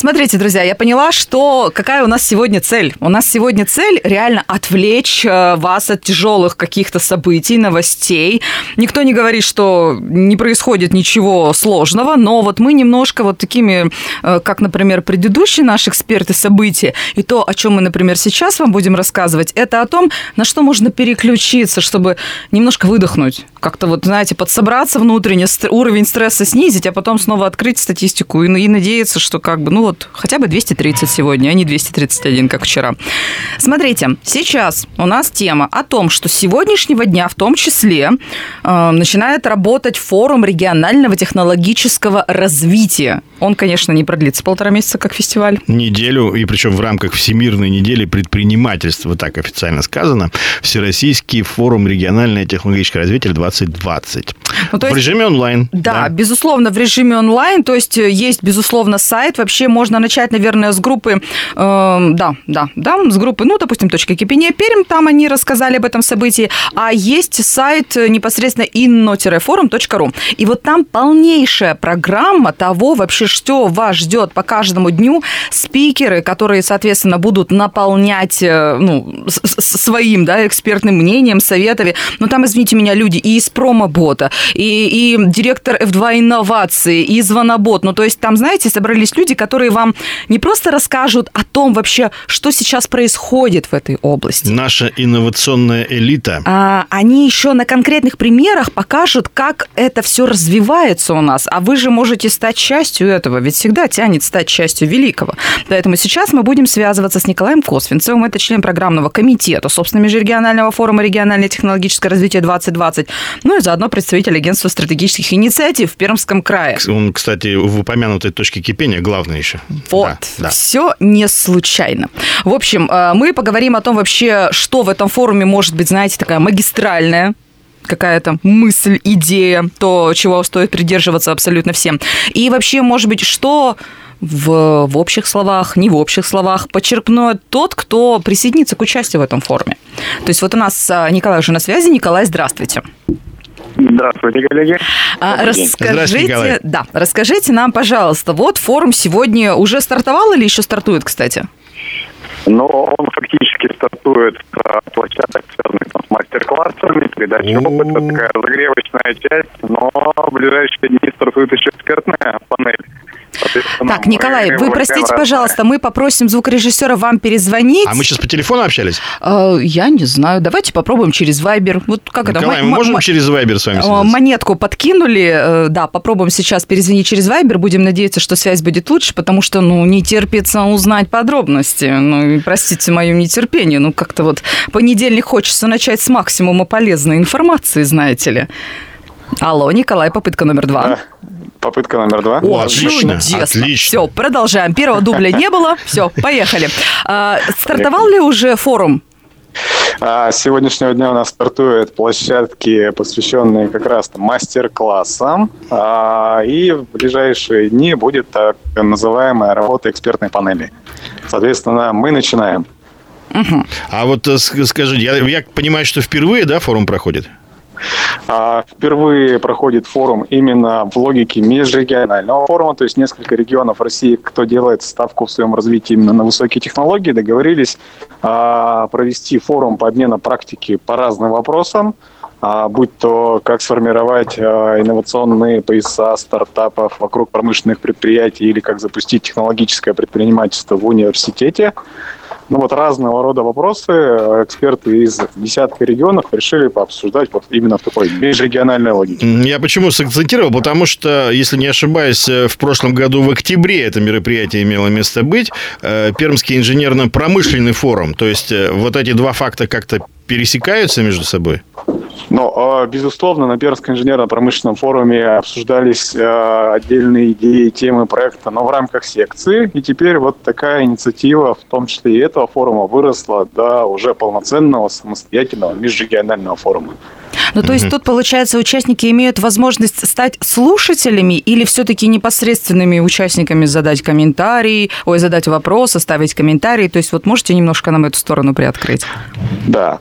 Смотрите, друзья, я поняла, что какая у нас сегодня цель. У нас сегодня цель реально отвлечь вас от тяжелых каких-то событий, новостей. Никто не говорит, что не происходит ничего сложного, но вот мы немножко вот такими, как, например, предыдущие наши эксперты события, и то, о чем мы, например, сейчас вам будем рассказывать, это о том, на что можно переключиться, чтобы немножко выдохнуть, как-то вот, знаете, подсобраться внутренне, уровень стресса снизить, а потом снова открыть статистику и надеяться, что как бы, ну вот, хотя бы 230 сегодня, а не 231, как вчера. Смотрите, сейчас у нас тема о том, что с сегодняшнего дня в том числе начинает работать форум регионального технологического развития. Он, конечно, не продлится 1,5 месяца, как фестиваль. Неделю, и причем в рамках Всемирной недели предпринимательства, так официально сказано, Всероссийский форум региональное технологическое развитие 2020. Ну, в режиме онлайн. Да, безусловно, в режиме онлайн. То есть, безусловно, сайт. Вообще можно начать, наверное, с группы, с группы, ну, допустим, «Точка кипения Пермь», там они рассказали об этом событии. А есть сайт непосредственно inno-forum.ru. И вот там полнейшая программа того вообще, что вас ждет по каждому дню. Спикеры, которые, соответственно, будут наполнять своим экспертным мнением, советами. Но там, извините меня, люди и из промо-бота, и директор F2 инноваций, и звонобот. Ну, то есть там, знаете, собрались люди, которые вам не просто расскажут о том вообще, что сейчас происходит в этой области. Наша инновационная элита. Они еще на конкретных примерах покажут, как это все развивается у нас. А вы же можете стать частью этого, ведь всегда тянет стать частью великого. Поэтому сейчас мы будем связываться с Николаем Косвинцевым, это член программного комитета, собственно, Межрегионального форума региональное технологическое развитие 2020, ну и заодно представитель агентства стратегических инициатив в Пермском крае. Он, кстати, в упомянутой точке кипения главный еще. Вот, да. Все не случайно. В общем, мы поговорим о том вообще, что в этом форуме может быть, знаете, такая магистральная какая-то мысль, идея, то, чего стоит придерживаться абсолютно всем. И вообще, может быть, что в общих словах, не в общих словах подчеркнет тот, кто присоединится к участию в этом форуме. То есть вот у нас Николай уже на связи. Николай, здравствуйте. Здравствуйте, коллеги. Расскажите нам, пожалуйста, вот форум сегодня уже стартовал или еще стартует, кстати? Но он фактически стартует с площадок, связанных с мастер-классами, передачей опыта, такая разогревочная часть, но в ближайшие дни стартует еще экспертная панель. Так, Николай, вы простите, пожалуйста, мы попросим звукорежиссера вам перезвонить. А мы сейчас по телефону общались? Я не знаю. Давайте попробуем через Viber. Вот как Николай, это? Мы можем через Viber с вами связаться? Монетку подкинули. Да, попробуем сейчас перезвонить через Viber. Будем надеяться, что связь будет лучше, потому что, не терпится узнать подробности. Простите мое нетерпение. Как-то вот понедельник хочется начать с максимума полезной информации, знаете ли. Алло, Николай, попытка номер 2. Попытка номер 2. О, отлично. Все, продолжаем. Первого дубля не было. Все, поехали. Стартовал ли уже форум? С сегодняшнего дня у нас стартуют площадки, посвященные как раз мастер-классам. И в ближайшие дни будет так называемая работа экспертной панели. Соответственно, мы начинаем. Угу. А вот скажите, я понимаю, что впервые, форум проходит? Впервые проходит форум именно в логике межрегионального форума, то есть несколько регионов России, кто делает ставку в своем развитии именно на высокие технологии, договорились провести форум по обмену практики по разным вопросам, будь то как сформировать инновационные пояса стартапов вокруг промышленных предприятий или как запустить технологическое предпринимательство в университете. Разного рода вопросы эксперты из десятка регионов решили пообсуждать именно в такой межрегиональной логике. Я почему сакцентировал? Потому что, если не ошибаюсь, в прошлом году в октябре это мероприятие имело место быть. Пермский инженерно-промышленный форум. То есть вот эти два факта как-то пересекаются между собой? Безусловно, на Пермском инженерно-промышленном форуме обсуждались отдельные идеи, темы проекта, но в рамках секции. И теперь вот такая инициатива, в том числе и этого форума, выросла до уже полноценного самостоятельного межрегионального форума. Ну, то есть тут, получается, участники имеют возможность стать слушателями или все-таки непосредственными участниками задать вопрос, оставить комментарий? То есть вот можете немножко нам эту сторону приоткрыть? Да.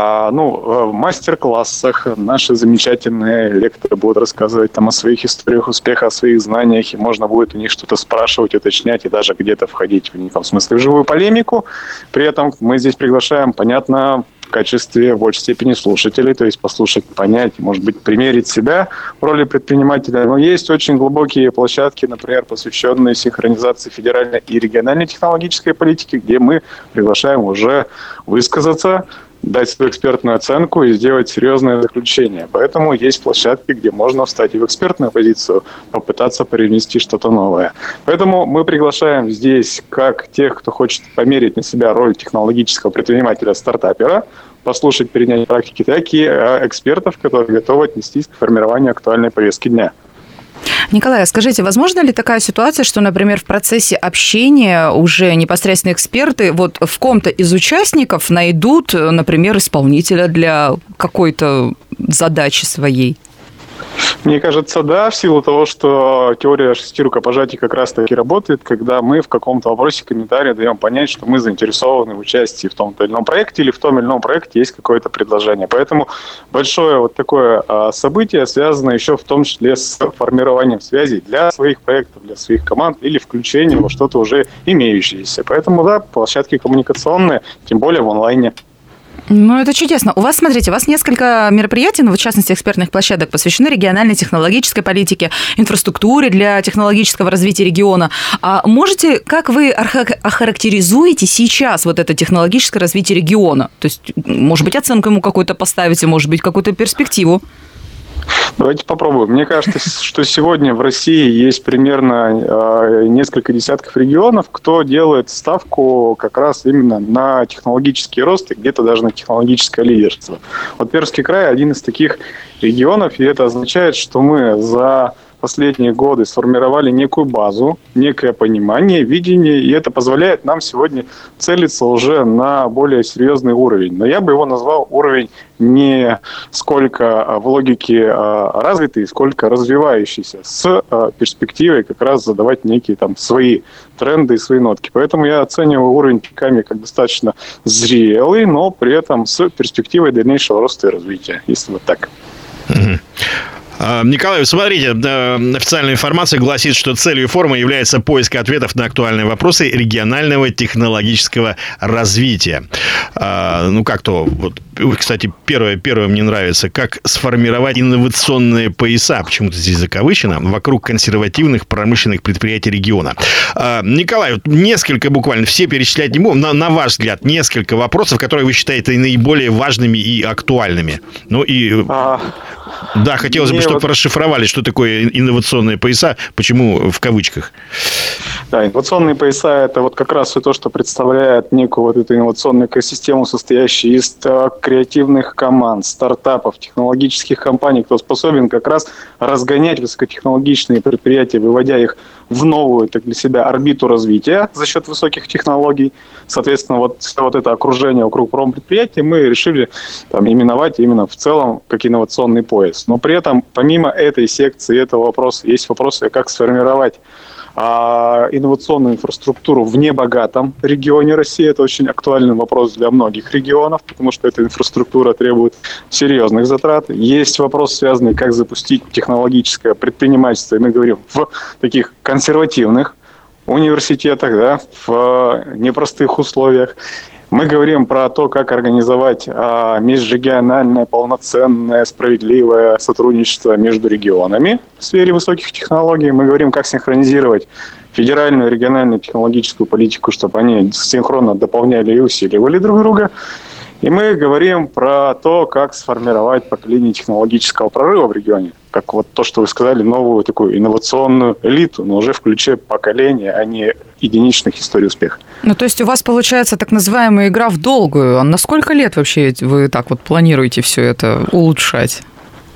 В мастер-классах наши замечательные лекторы будут рассказывать там о своих историях успеха, о своих знаниях, и можно будет у них что-то спрашивать, уточнять и даже где-то входить в неком смысле в живую полемику. При этом мы здесь приглашаем, понятно, в качестве в большей степени слушателей, то есть послушать, понять, может быть, примерить себя в роли предпринимателя. Но есть очень глубокие площадки, например, посвященные синхронизации федеральной и региональной технологической политики, где мы приглашаем уже высказаться, дать свою экспертную оценку и сделать серьезное заключение. Поэтому есть площадки, где можно встать и в экспертную позицию, попытаться привнести что-то новое. Поэтому мы приглашаем здесь как тех, кто хочет померить на себя роль технологического предпринимателя-стартапера, послушать, перенять практики, так и экспертов, которые готовы отнестись к формированию актуальной повестки дня. Николай, скажите, возможно ли такая ситуация, что, например, в процессе общения уже непосредственно эксперты вот в ком-то из участников найдут, например, исполнителя для какой-то задачи своей? Мне кажется, да, в силу того, что теория 6 рукопожатий как раз-таки работает, когда мы в каком-то вопросе комментария даем понять, что мы заинтересованы в участии в том-то или ином проекте, или в том или ином проекте есть какое-то предложение. Поэтому большое вот такое событие связано еще в том числе с формированием связей для своих проектов, для своих команд или включением во что-то уже имеющееся. Поэтому, да, площадки коммуникационные, тем более в онлайне. Ну, это чудесно. У вас, смотрите, у вас несколько мероприятий, в частности, экспертных площадок, посвящены региональной технологической политике, инфраструктуре для технологического развития региона. А можете, как вы охарактеризуете сейчас вот это технологическое развитие региона? То есть, может быть, оценку ему какую-то поставите, может быть, какую-то перспективу? Давайте попробуем. Мне кажется, что сегодня в России есть примерно несколько десятков регионов, кто делает ставку как раз именно на технологический рост и где-то даже на технологическое лидерство. Вот Пермский край один из таких регионов, и это означает, что мы за последние годы сформировали некую базу, некое понимание, видение, и это позволяет нам сегодня целиться уже на более серьезный уровень. Но я бы его назвал уровень не сколько в логике развитый, сколько развивающийся, с перспективой как раз задавать некие там свои тренды и свои нотки. Поэтому я оцениваю уровень Пиками как достаточно зрелый, но при этом с перспективой дальнейшего роста и развития, если вот так. Николай, смотрите, официальная информация гласит, что целью форума является поиск ответов на актуальные вопросы регионального технологического развития. Кстати, первое мне нравится, как сформировать инновационные пояса, почему-то здесь закавычено, вокруг консервативных промышленных предприятий региона. Николай, несколько буквально, все перечислять не будем, на ваш взгляд, несколько вопросов, которые вы считаете наиболее важными и актуальными. Да, хотелось бы, чтобы расшифровали, что такое инновационные пояса, почему в кавычках. Да, инновационные пояса – это вот как раз все то, что представляет некую вот эту инновационную экосистему, состоящую из креативных команд, стартапов, технологических компаний, кто способен как раз разгонять высокотехнологичные предприятия, выводя их в новую так для себя орбиту развития за счет высоких технологий. Соответственно, вот это окружение вокруг промпредприятия мы решили именовать именно в целом как инновационный пояс. Но при этом, помимо этой секции, этого вопроса, есть вопросы, как сформировать инновационную инфраструктуру в небогатом регионе России. Это очень актуальный вопрос для многих регионов, потому что эта инфраструктура требует серьезных затрат. Есть вопрос, связанный, как запустить технологическое предпринимательство, и мы говорим в таких консервативных университетах, да, в непростых условиях. Мы говорим про то, как организовать межрегиональное, полноценное, справедливое сотрудничество между регионами в сфере высоких технологий. Мы говорим, как синхронизировать федеральную и региональную технологическую политику, чтобы они синхронно дополняли и усиливали друг друга. И мы говорим про то, как сформировать поколение технологического прорыва в регионе. Как вот то, что вы сказали, новую такую инновационную элиту, но уже в ключе поколения, а не единичных историй успеха. Ну, то есть у вас получается так называемая игра в долгую. А на сколько лет вообще вы так вот планируете все это улучшать?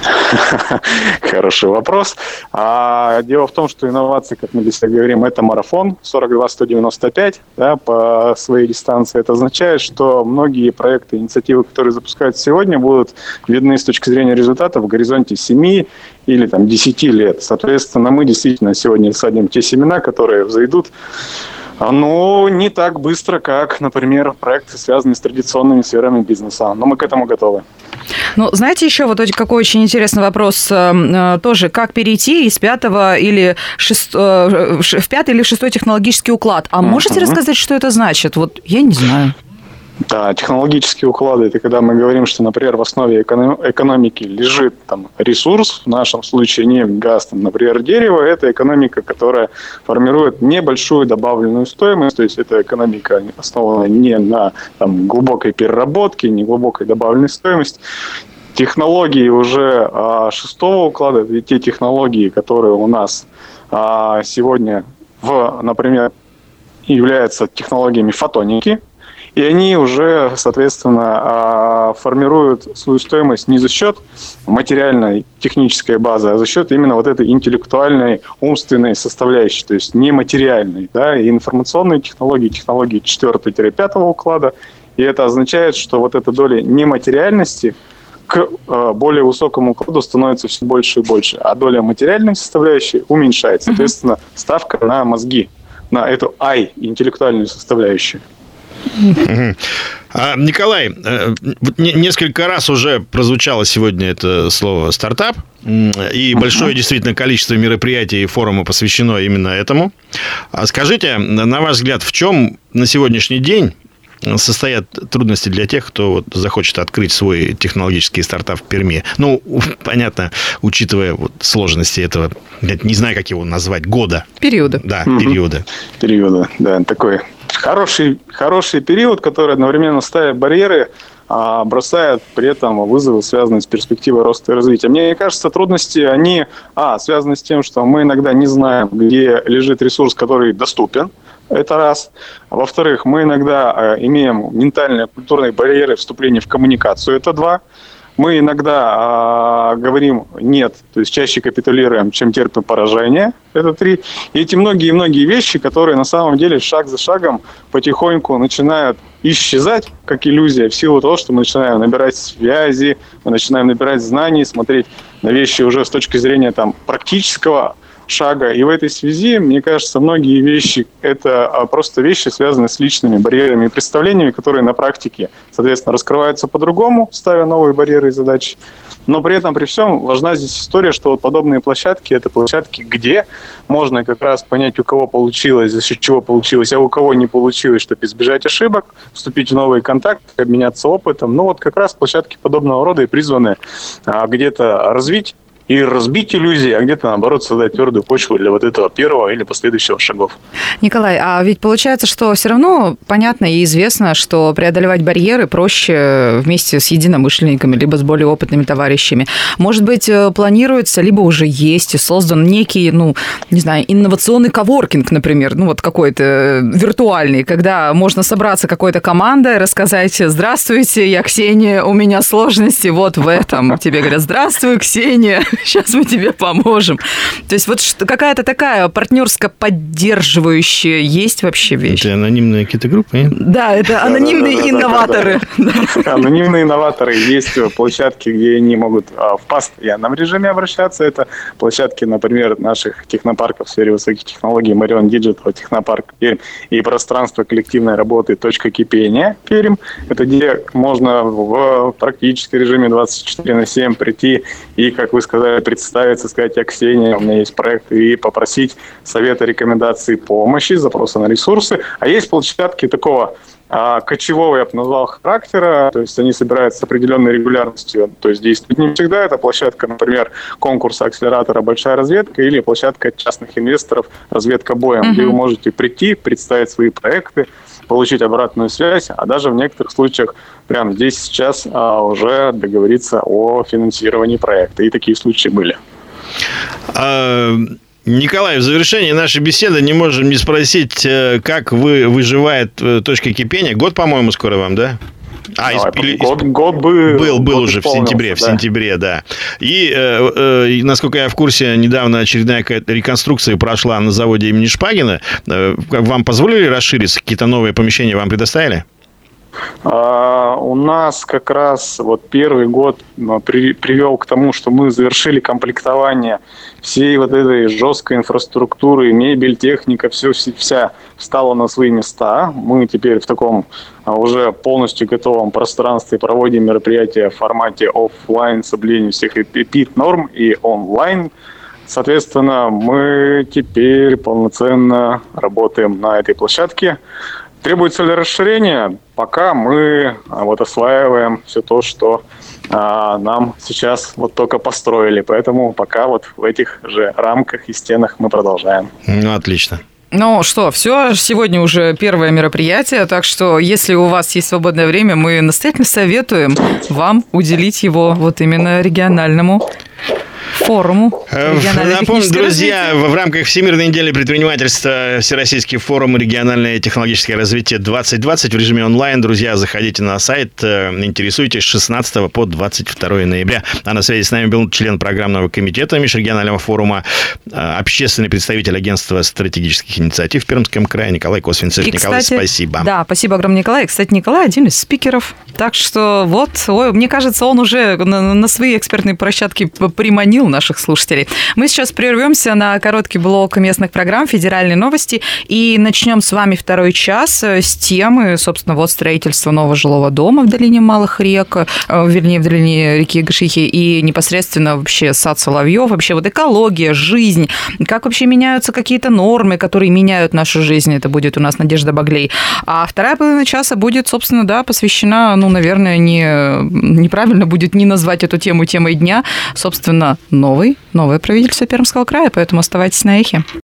Хороший вопрос. Дело в том, что инновации, как мы для себя говорим, это марафон 42-195, да, по своей дистанции. Это означает, что многие проекты, инициативы, которые запускаются сегодня, будут видны с точки зрения результата в горизонте 7 или 10 лет. Соответственно, мы действительно сегодня садим те семена, которые взойдут, но не так быстро, как, например, проекты, связанные с традиционными сферами бизнеса. Но мы к этому готовы. Ну, знаете, еще вот какой очень интересный вопрос тоже, как перейти из пятого или в пятый или в шестой технологический уклад. А можете рассказать, что это значит? Вот я не знаю. Да, технологические уклады – это когда мы говорим, что, например, в основе экономики лежит ресурс, в нашем случае нефть, газ, например, дерево. Это экономика, которая формирует небольшую добавленную стоимость, то есть это экономика основана не на глубокой переработке, не глубокой добавленной стоимости. Технологии уже шестого уклада – это те технологии, которые у нас сегодня, например, являются технологиями фотоники. И они уже, соответственно, формируют свою стоимость не за счет материальной технической базы, а за счет именно вот этой интеллектуальной, умственной составляющей, то есть нематериальной. Да, и информационные технологии 4-5 уклада. И это означает, что вот эта доля нематериальности к более высокому укладу становится все больше и больше, а доля материальной составляющей уменьшается. Соответственно, ставка на мозги, на эту интеллектуальную составляющую. Николай, несколько раз уже прозвучало сегодня это слово «стартап», и большое действительно количество мероприятий и форумов посвящено именно этому. Скажите, на ваш взгляд, в чем на сегодняшний день состоят трудности для тех, кто захочет открыть свой технологический стартап в Перми? Ну, понятно, учитывая сложности этого, не знаю, как его назвать, года. Периода. Да, периода. Периода, да, такой хороший период, который одновременно ставит барьеры, а бросает при этом вызовы, связанные с перспективой роста и развития. Мне кажется, трудности, они связаны с тем, что мы иногда не знаем, где лежит ресурс, который доступен. Это раз. Во-вторых, мы иногда имеем ментальные, культурные барьеры вступления в коммуникацию. Это два. Мы иногда говорим «нет», то есть чаще капитулируем, чем терпим поражение. Это три. И эти многие вещи, которые на самом деле шаг за шагом потихоньку начинают исчезать, как иллюзия, в силу того, что мы начинаем набирать связи, мы начинаем набирать знаний, смотреть на вещи уже с точки зрения практического шага. И в этой связи, мне кажется, многие вещи – это просто вещи, связанные с личными барьерами и представлениями, которые на практике, соответственно, раскрываются по-другому, ставя новые барьеры и задачи. Но при этом, при всем, важна здесь история, что подобные площадки – это площадки, где можно как раз понять, у кого получилось, за счет чего получилось, а у кого не получилось, чтобы избежать ошибок, вступить в новые контакты, обменяться опытом. Ну, как раз площадки подобного рода и призваны где-то развить и разбить иллюзии, а где-то, наоборот, создать твердую почву для этого первого или последующего шагов. Николай, а ведь получается, что все равно понятно и известно, что преодолевать барьеры проще вместе с единомышленниками, либо с более опытными товарищами. Может быть, планируется, либо уже есть и создан некий, инновационный коворкинг, например, какой-то виртуальный, когда можно собраться какой-то командой, рассказать: «Здравствуйте, я Ксения, у меня сложности вот в этом». Тебе говорят: «Здравствуй, Ксения, сейчас мы тебе поможем». То есть какая-то такая партнерско-поддерживающая есть вообще вещь. Это анонимные какие-то группы, нет? Да, это анонимные инноваторы. Анонимные инноваторы. Есть площадки, где они могут в постоянном режиме обращаться. Это площадки, например, наших технопарков в сфере высоких технологий, Marion Digital, технопарк Пермь, и пространство коллективной работы «Точка кипения» Пермь. Это где можно в практическом режиме 24/7 прийти и, как вы сказали, представиться, сказать: «Я Ксения, у меня есть проект», и попросить совета, рекомендаций, помощи, запроса на ресурсы. А есть площадки такого кочевого, я бы назвал, характера, то есть они собираются с определенной регулярностью, то есть действуют не всегда. Это площадка, например, конкурса акселератора «Большая разведка» или площадка частных инвесторов «Разведка боем», где вы можете прийти, представить свои проекты, получить обратную связь, а даже в некоторых случаях прямо здесь сейчас уже договориться о финансировании проекта. И такие случаи были. Николай, в завершении нашей беседы не можем не спросить, как выживает «Точка кипения». Год, по-моему, скоро вам, да? Год был уже в сентябре, да. И, насколько я в курсе, недавно очередная реконструкция прошла на заводе имени Шпагина. Вам позволили расшириться? Какие-то новые помещения вам предоставили? У нас как раз вот первый год привел к тому, что мы завершили комплектование всей вот этой жесткой инфраструктуры, мебель, техника, вся встала на свои места. Мы теперь в таком уже полностью готовом пространстве проводим мероприятия в формате офлайн, соблюдение всех эпид-норм и онлайн. Соответственно, мы теперь полноценно работаем на этой площадке. Требуется ли расширение? Пока мы осваиваем все то, что нам сейчас только построили. Поэтому пока в этих же рамках и стенах мы продолжаем. Ну, отлично. Ну что, все, сегодня уже первое мероприятие, так что если у вас есть свободное время, мы настоятельно советуем вам уделить его именно региональному форуму. Напомню, друзья, в рамках Всемирной недели предпринимательства Всероссийский форум «Региональное технологическое развитие 2020» в режиме онлайн. Друзья, заходите на сайт, интересуйтесь, с 16 по 22 ноября. А на связи с нами был член программного комитета Межрегионального форума, общественный представитель агентства стратегических инициатив в Пермском крае Николай Косвинцев. Николай, кстати, спасибо. Да, спасибо огромное, Николай. Кстати, Николай один из спикеров. Так что мне кажется, он уже на свои экспертные площадки приманил наших слушателей. Мы сейчас прервемся на короткий блок местных программ «Федеральные новости» и начнем с вами второй час с темы, собственно, строительства нового жилого дома в долине Малых рек, вернее, в долине реки Гашихи, и непосредственно вообще сад Соловьев, вообще экология, жизнь, как вообще меняются какие-то нормы, которые меняют нашу жизнь. Это будет у нас Надежда Баглей. А вторая половина часа будет, собственно, посвящена, наверное, неправильно будет не назвать эту тему темой дня, собственно, новое правительство Пермского края, поэтому оставайтесь на эхе.